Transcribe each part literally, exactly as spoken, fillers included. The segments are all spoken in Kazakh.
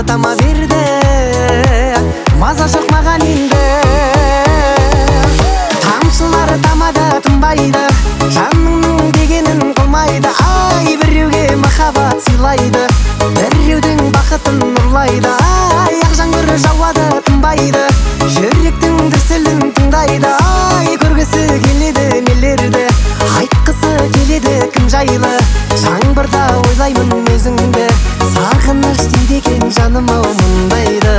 тама берді, маза жоқ маған енді. Тамшылары тамада тынбайды, жаныңның дегенін қылмайды. Ай, біреуге махаббат сыйлайды, біреудің бақытын ұрлайды. Ай, ақ жаңбыр жауады тынбайды, жүректің дүрсілін тыңдайды. Ай, көргісі келеді нелерді, айтқысы келеді кім жайлы. Жаңбырда ойлаймын өзіңді, сағыныш дейді екен жаным ау мұндайды.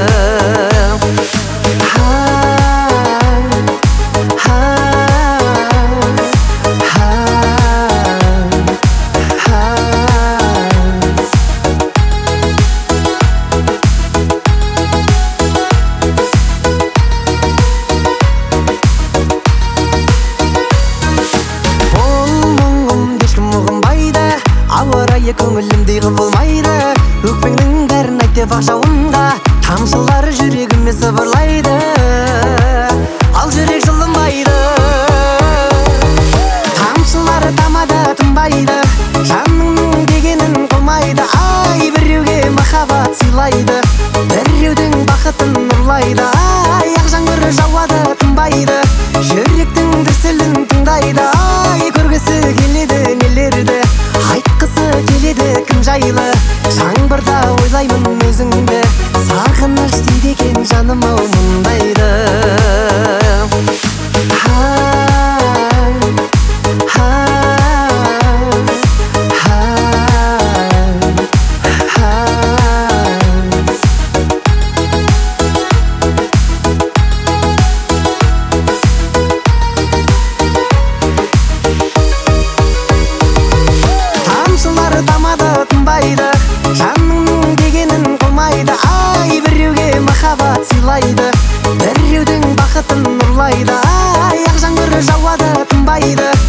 Ауа райы көңілімдей құбылмайды, өкпеңнің бәрін айт деп ақ жауында, тамшылары жүрегіме сыбырлайды, ал жүрек жылынбайды. Тамшылары тамада тынбайды, жаныңның дегенін қылмайды. Ай, біреуге махаббат сыйлайды, біреудің бақытын ұрлайды. Ай, ақ жаңбыр жауады тынбайды, жүректің дүрсілін тыңдайды. Ай, көргісі келеді нелерді, айтқысы келеді кім жайлы. Жаңбырда ойлаймын өзіңді, сағыныш дейді екен жаным ау мұндайды. Тамада тынбайды, жаныңның дегенін қылмайды. Ай, біреуге махаббат сыйлайды, біреудің бақытын ұрлайды. Ай, ақ жаңбыр жауады тынбайды,